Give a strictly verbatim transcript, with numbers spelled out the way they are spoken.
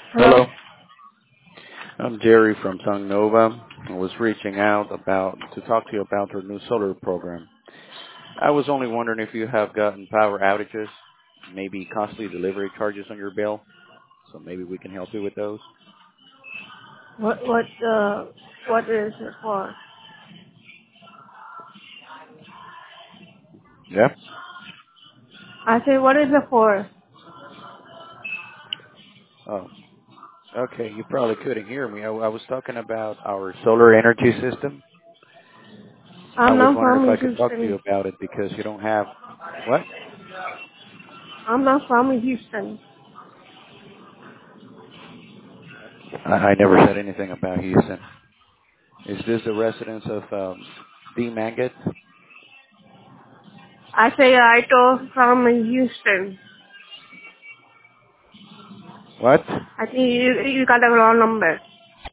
Hello. Hello. I'm Jerry from Sun Nova. I was reaching out about to talk to you about our new solar program. I was only wondering if you have gotten power outages, maybe costly delivery charges on your bill, so maybe we can help you with those. What what uh what is it for? Yeah. I say what is it for? Oh, okay. You probably couldn't hear me. I, I was talking about our solar energy system. I I'm was not wondering if from I could talk to you Houston. about it because you don't have what? I'm not from Houston. I, I never said anything about Houston. Is this the residence of um, D. Mangat? I say I told from Houston. What? I think you you got the wrong number.